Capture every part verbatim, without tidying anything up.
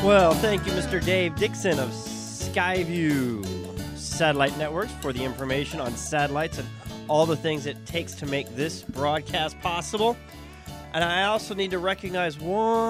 Well, thank you, Mister Dave Dixon of Skyview Satellite Networks for the information on satellites and all the things it takes to make this broadcast possible. And I also need to recognize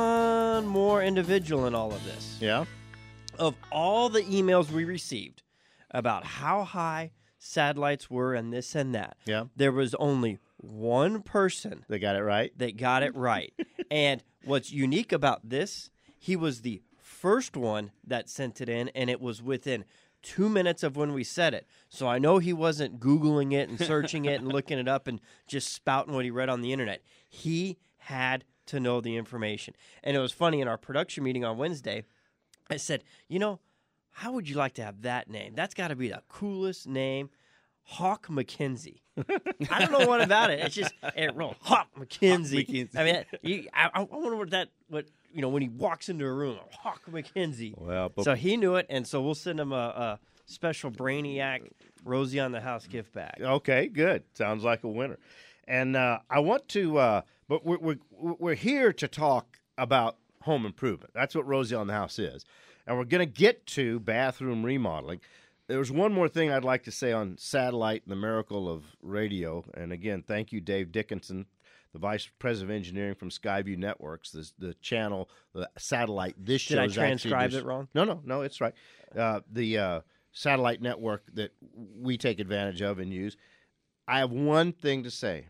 one more individual in all of this. Yeah? Of all the emails we received about how high satellites were and this and that, Yeah. there was only one person They got it right? that got it right. And what's unique about this, he was the first one that sent it in, and it was within two minutes of when we said it. So I know he wasn't Googling it and searching it and looking it up and just spouting what he read on the internet. He had to know the information. And it was funny, in our production meeting on Wednesday, I said, you know, how would you like to have that name? That's got to be the coolest name. Hawk McKenzie. I don't know what about it. It's just it rolled. Hawk McKenzie. Hawk McKenzie. I mean, you, I, I wonder what that what you know when he walks into a room. Hawk McKenzie. Well, but So he knew it, and so we'll send him a, a special Brainiac Rosie on the House gift bag. Okay, good. Sounds like a winner. And uh, I want to, uh, but we're, we're we're here to talk about home improvement. That's what Rosie on the House is, and we're going to get to bathroom remodeling. There's one more thing I'd like to say on satellite and the miracle of radio. And again, thank you, Dave Dickinson, the Vice President of Engineering from Skyview Networks, the, the channel, the satellite. This show Did I is actually transcribe just- it wrong? No, no, no, it's right. Uh, the uh, satellite network that we take advantage of and use. I have one thing to say.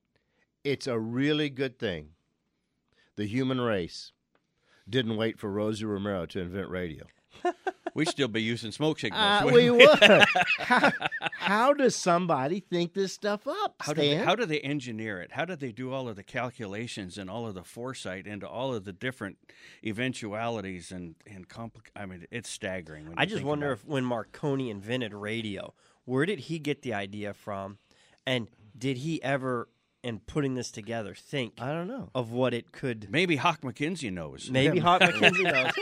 It's a really good thing the human race didn't wait for Rosie Romero to invent radio. We'd still be using smoke signals. Uh, wouldn't we would. how, how does somebody think this stuff up, How do, they, Stan? how do they engineer it? How do they do all of the calculations and all of the foresight into all of the different eventualities and and compli- I mean, it's staggering. When I you just think wonder about if when Marconi invented radio, where did he get the idea from, and did he ever, in putting this together, think I don't know. of what it could? it. Maybe Hawk McKenzie knows. Maybe Hawk McKenzie knows.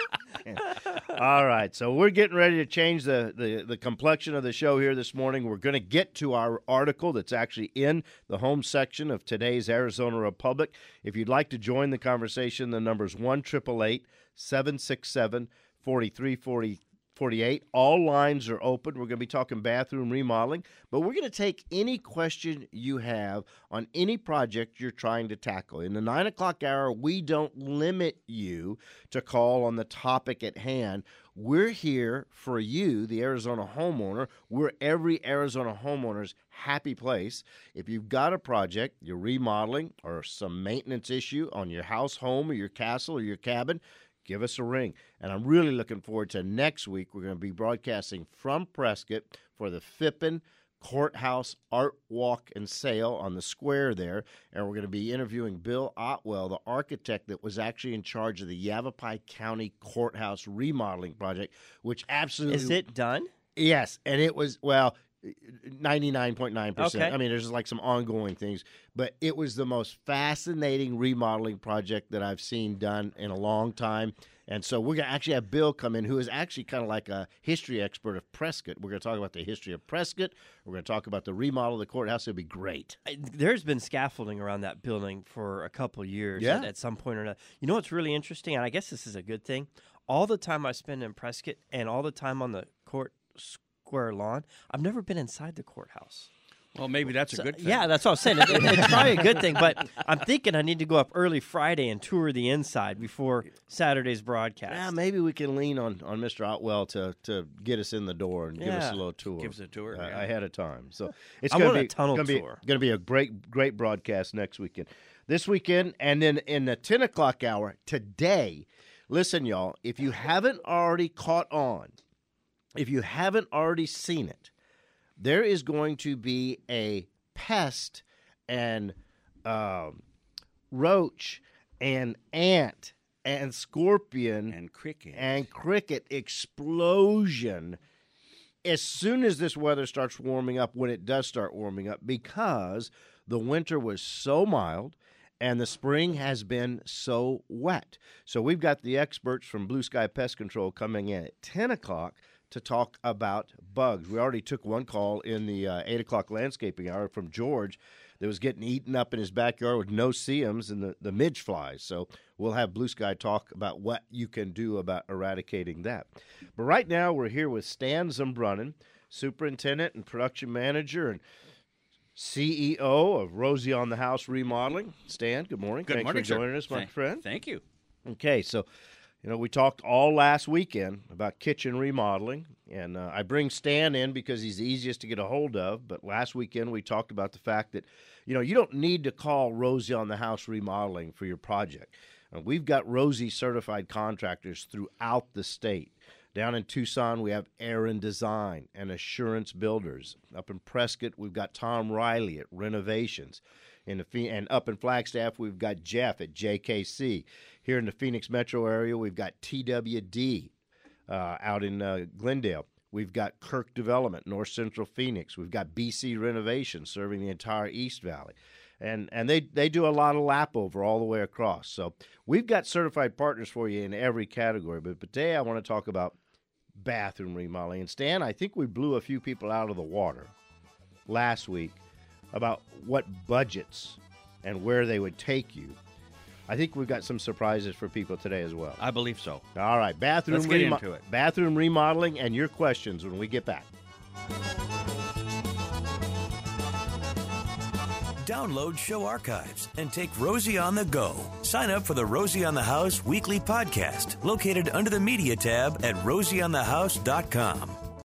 All right, so we're getting ready to change the, the, the complexion of the show here this morning. We're going to get to our article that's actually in the home section of today's Arizona Republic. If you'd like to join the conversation, the number's one eight eight eight, seven six seven, four three four eight. All lines are open. We're going to be talking bathroom remodeling, but we're going to take any question you have on any project you're trying to tackle. In the nine o'clock hour, we don't limit you to call on the topic at hand. We're here for you, the Arizona homeowner. We're every Arizona homeowner's happy place. If you've got a project, you're remodeling, or some maintenance issue on your house, home, or your castle, or your cabin, give us a ring. And I'm really looking forward to next week. We're going to be broadcasting from Prescott for the Phippen Courthouse Art Walk and Sale on the square there. And we're going to be interviewing Bill Otwell, the architect that was actually in charge of the Yavapai County Courthouse remodeling project, which absolutely... Is it done? Yes, and it was, well, ninety-nine point nine percent. Okay. I mean, there's just like some ongoing things, but it was the most fascinating remodeling project that I've seen done in a long time. And so we're going to actually have Bill come in, who is actually kind of like a history expert of Prescott. We're going to talk about the history of Prescott. We're going to talk about the remodel of the courthouse. It'll be great. I- There's been scaffolding around that building for a couple of years Yeah. at, at some point or another. You know what's really interesting, and I guess this is a good thing? All the time I spend in Prescott and all the time on the court square lawn, I've never been inside the courthouse. Well, maybe that's a So- good thing. Yeah, that's what I'm saying. It- it- it's probably a good thing, but I'm thinking I need to go up early Friday and tour the inside before Saturday's broadcast. Yeah, maybe we can lean on, on Mister Otwell to, to get us in the door and give us Yeah. a little tour. Give us a tour, uh, yeah. ahead of time. So it's I going want to a be tunnel gonna be, tour. Going to be a great great broadcast next weekend. This weekend, and then in the ten o'clock hour today. Listen, y'all, if you haven't already caught on, if you haven't already seen it, there is going to be a pest and um, roach and ant and scorpion And cricket. and cricket explosion as soon as this weather starts warming up, when it does start warming up, because the winter was so mild and the spring has been so wet. So we've got the experts from Blue Sky Pest Control coming in at ten o'clock to talk about bugs. We already took one call in the uh, eight o'clock landscaping hour from George. that was getting eaten up in his backyard with no-see-ums and the, the midge flies. So we'll have Blue Sky talk about what you can do about eradicating that. But right now we're here with Stan Zumbrunnin, superintendent and production manager and C E O of Rosie on the House Remodeling. Stan, good morning. Good Thanks morning, for joining sir. us, my Thank, friend. Thank you. Okay, so, you know, we talked all last weekend about kitchen remodeling, and uh, I bring Stan in because he's the easiest to get a hold of, but last weekend we talked about the fact that, you know, you don't need to call Rosie on the House Remodeling for your project. Uh, we've got Rosie certified contractors throughout the state. Down in Tucson, we have Aaron Design and Assurance Builders. Up in Prescott, we've got Tom Riley at Renovations. In the, and up in Flagstaff, we've got Jeff at J K C. Here in the Phoenix metro area, we've got T W D uh, out in uh, Glendale. We've got Kirk Development, North Central Phoenix. We've got B C Renovation serving the entire East Valley. And and they, they do a lot of lap over all the way across. So we've got certified partners for you in every category. But today I want to talk about bathroom remodeling. And Stan, I think we blew a few people out of the water last week about what budgets and where they would take you. I think we've got some surprises for people today as well. I believe so. All right, bathroom Let's get remo- into it. bathroom remodeling and your questions when we get back. Download show archives and take Rosie on the go. Sign up for the Rosie on the House weekly podcast located under the media tab at rosie on the house dot com.